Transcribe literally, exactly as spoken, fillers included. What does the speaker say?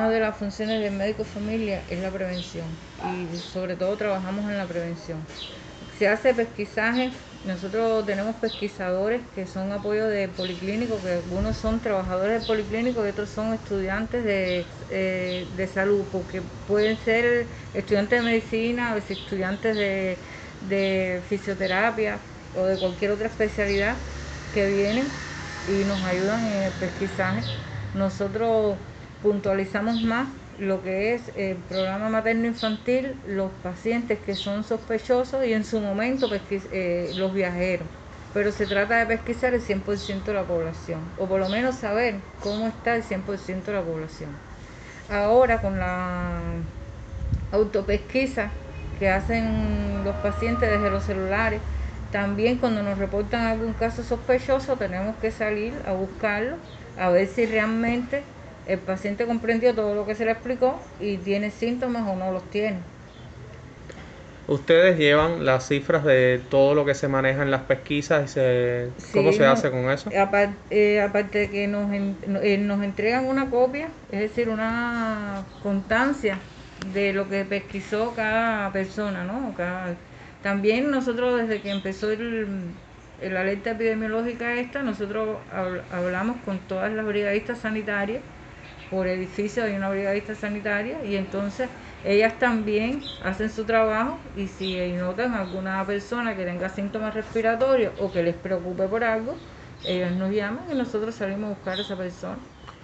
una de las funciones del médico de familia es la prevención y sobre todo trabajamos en la prevención. Se hace pesquisaje, nosotros tenemos pesquisadores que son apoyo de policlínico, que algunos son trabajadores de policlínico y otros son estudiantes de, eh, de salud, porque pueden ser estudiantes de medicina o estudiantes de, de fisioterapia o de cualquier otra especialidad que vienen y nos ayudan en el pesquisaje. Nosotros puntualizamos más lo que es el programa materno-infantil, los pacientes que son sospechosos y en su momento eh, los viajeros. Pero se trata de pesquisar el cien por ciento de la población, o por lo menos saber cómo está el cien por ciento de la población. Ahora con la autopesquisa que hacen los pacientes desde los celulares, también cuando nos reportan algún caso sospechoso tenemos que salir a buscarlo, a ver si realmente el paciente comprendió todo lo que se le explicó y tiene síntomas o no los tiene. Ustedes llevan las cifras de todo lo que se maneja en las pesquisas y se... ¿Cómo Sí, se no, hace con eso? aparte, eh, aparte de que nos, en, eh, nos entregan una copia, es decir, una constancia de lo que pesquisó cada persona, ¿no? Cada, también nosotros desde que empezó el, el alerta epidemiológica esta, nosotros hablamos con todas las brigadistas sanitarias. Por edificio hay una brigadista sanitaria y entonces ellas también hacen su trabajo y si notan alguna persona que tenga síntomas respiratorios o que les preocupe por algo, ellas nos llaman y nosotros salimos a buscar a esa persona.